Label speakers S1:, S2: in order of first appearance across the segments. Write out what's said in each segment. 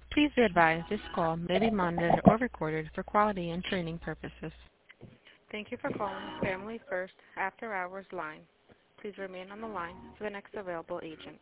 S1: Please be advised this call may be monitored or recorded for quality and training purposes. Thank you for calling Family First After Hours line. Please remain on the line for the next available agent.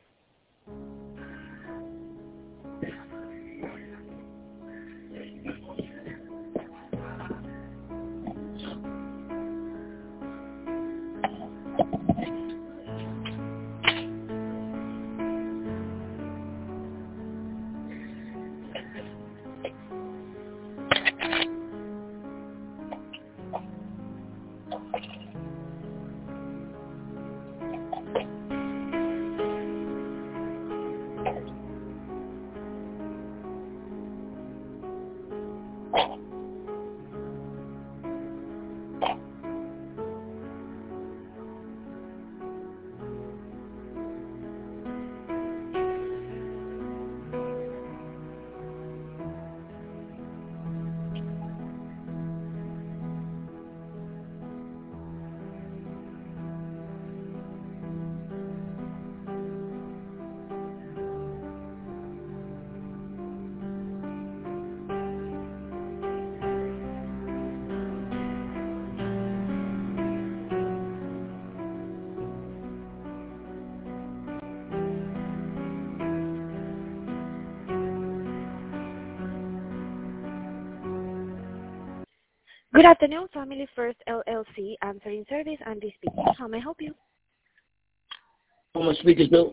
S2: Good afternoon, Family First LLC answering service. Andy speaking. How may I help you?
S3: Who am I speaking to?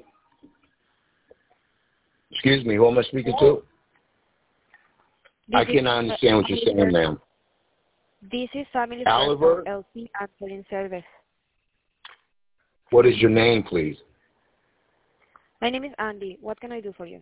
S3: Excuse me, who am I speaking to? I cannot understand what you're saying, ma'am.
S2: This is Family
S3: Oliver?
S2: First LLC answering service.
S3: What is your name, please?
S2: My name is Andy. What can I do for you?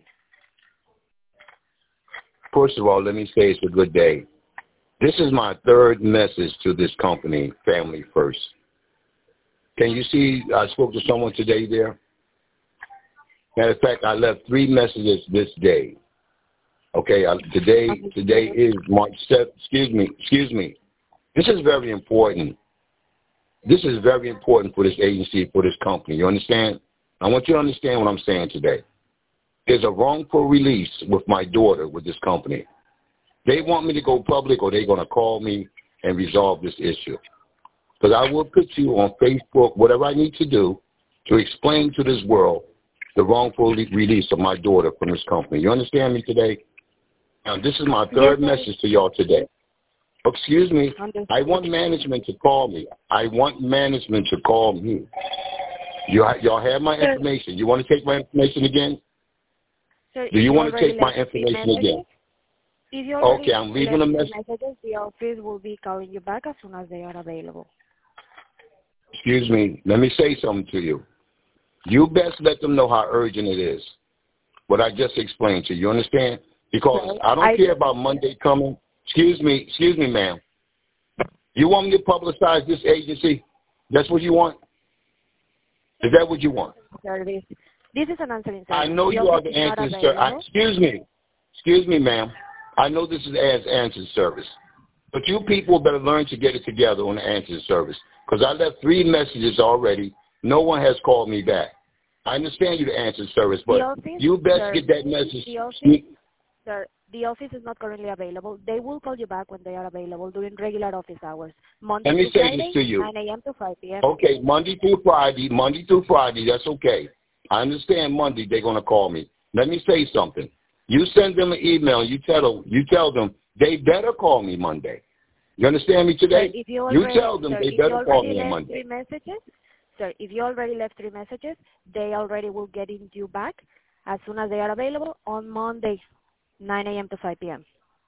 S3: First of all, let me say it's a good day. This is my third message to this company, Family First. Can you see I spoke to someone today there? Matter of fact, I left 3 messages this day. Okay, today is March 7th. Excuse me. This is very important. This is very important for this agency, for this company. You understand? I want you to understand what I'm saying today. There's a wrongful release with my daughter with this company. They want me to go public, or they're going to call me and resolve this issue. Because I will put you on Facebook, whatever I need to do, to explain to this world the wrongful release of my daughter from this company. You understand me today? Now, this is my third message to y'all today. Excuse me. I want management to call me. I want management to call me. Y'all have my information. You want to take my information again?
S2: Sir,
S3: do you want to take my information again? Okay, I'm leaving a message.
S2: The office will be calling you back as soon as they are available.
S3: Excuse me. Let me say something to you. You best let them know how urgent it is, what I just explained to you. You understand? Because I don't care about Monday coming. Excuse me, ma'am. You want me to publicize this agency? That's what you want? Is that what you want?
S2: Service. This is an answering service.
S3: I know you are the answering service. Excuse me, ma'am. I know this is as answering service. But you people better learn to get it together on the answering service. Because I left 3 messages already. No one has called me back. I understand you the answering service, but you best get that message.
S2: The office is not currently available. They will call you back when they are available during regular office hours. Monday
S3: Let me
S2: to
S3: say
S2: Friday,
S3: this to you.
S2: 9 a.m. to 5 p.m.
S3: Okay, Monday through Friday, that's okay. I understand Monday they're going to call me. Let me say something. You send them an email. You tell them they better call me Monday. You understand me today? You tell them they better call me on Monday.
S2: Sir, if you already left 3 messages, they already will get you back as soon as they are available on Monday, 9 a.m. to 5 p.m.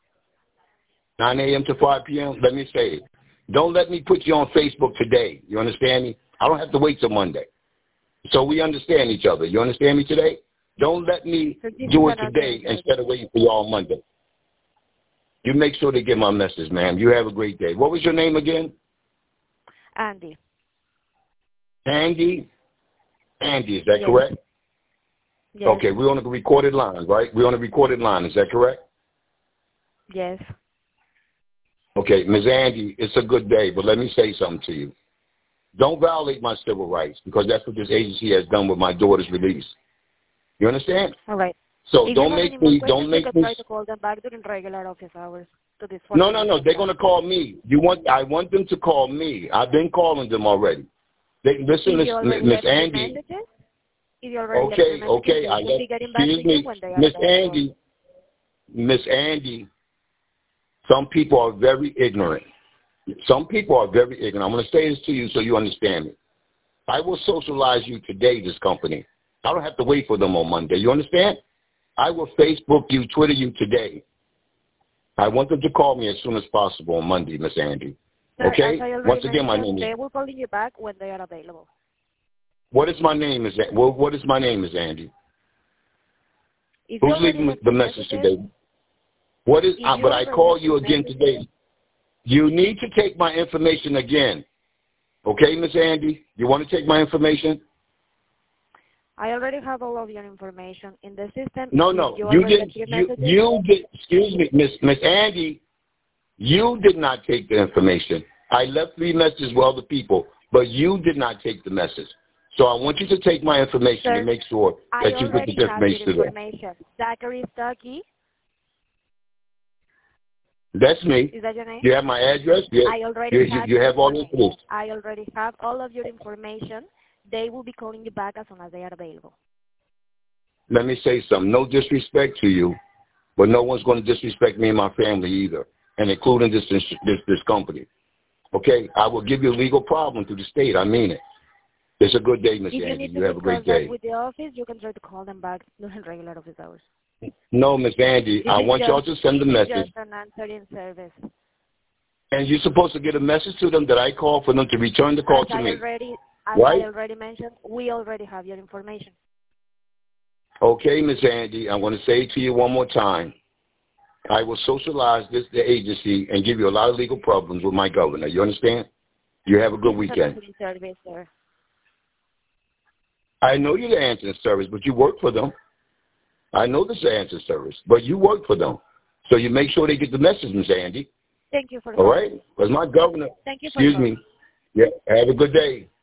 S3: 9 a.m. to 5 p.m.? Let me say it. Don't let me put you on Facebook today. You understand me? I don't have to wait till Monday. So we understand each other. You understand me today? Don't let me do it today instead of waiting for you on Monday. You make sure they get my message, ma'am. You have a great day. What was your name again?
S2: Andy.
S3: Andy? Andy, is that correct?
S2: Yes.
S3: Okay, we're on a recorded line, right? We're on a recorded line. Is that correct?
S2: Yes.
S3: Okay, Ms. Andy, it's a good day, but let me say something to you. Don't violate my civil rights, because that's what this agency has done with my daughter's release. You understand?
S2: All right.
S3: So
S2: If
S3: don't
S2: you have
S3: make
S2: any more
S3: me,
S2: questions,
S3: don't make
S2: you
S3: me.
S2: can try to call them back during regular office hours to this phone
S3: No,
S2: number.
S3: they're going to call me. I want them to call me. I've been calling them already. Listen,
S2: If you already
S3: Miss
S2: left three
S3: Andy.
S2: messages, if you already left three messages,
S3: Okay.
S2: they will be getting back to
S3: Excuse
S2: you
S3: me,
S2: when they are
S3: Miss
S2: available.
S3: Miss Andy. Some people are very ignorant. Some people are very ignorant. I'm going to say this to you so you understand me. I will socialize you today, this company. I don't have to wait for them on Monday. You understand? I will Facebook you, Twitter you today. I want them to call me as soon as possible on Monday, Miss Andy.
S2: Sir,
S3: Okay?
S2: as I already
S3: Once again, my
S2: mentioned,
S3: name is.
S2: they will call you back when they are available.
S3: What is my name? What is my name, Miss Andy?
S2: If you
S3: Who's
S2: already
S3: leaving
S2: left
S3: the
S2: three
S3: message
S2: messages,
S3: today? What is?
S2: if you
S3: But I
S2: already
S3: call
S2: left
S3: you
S2: three
S3: again
S2: messages,
S3: today. You need to take my information again. Okay, Miss Andy? You want to take my information?
S2: I already have all of your information in the system.
S3: No.
S2: You
S3: You
S2: already
S3: did.
S2: left three messages.
S3: You did. Excuse me, Miss Andy. You did not take the information. I left 3 messages with other people, but you did not take the message. So I want you to take my information
S2: Sir,
S3: and make sure
S2: I
S3: that you put
S2: already
S3: the
S2: have your
S3: information to them.
S2: information. Zachary Stuckey.
S3: That's me.
S2: Is that your name?
S3: You have my address?
S2: I already have
S3: you have all the information.
S2: I already have all of your information. They will be calling you back as soon as they are available.
S3: Let me say something. No disrespect to you, but no one's going to disrespect me and my family either, and including this company. Okay? I will give you a legal problem to the state. I mean it. It's a good day, Miss
S2: If you
S3: Andy.
S2: need
S3: You
S2: to
S3: have a great
S2: discuss
S3: day.
S2: that with the office, you can try to call them back during regular office hours.
S3: No, Miss Andy. I want y'all to send a message.
S2: Just an answering service.
S3: And you're supposed to get a message to them that I call for them to return the call to me.
S2: I already mentioned, we already have your information.
S3: Okay, Miss Andy, I'm going to say it to you one more time. I will socialize the agency and give you a lot of legal problems with my governor. You understand? You have a good weekend.
S2: Service, sir.
S3: I know you're the answering service, but you work for them. I know this is the answering service, but you work for them. So you make sure they get the message, Miss Andy.
S2: Thank you for
S3: all right? Because my governor,
S2: Thank you for
S3: excuse me, yeah, have a good day.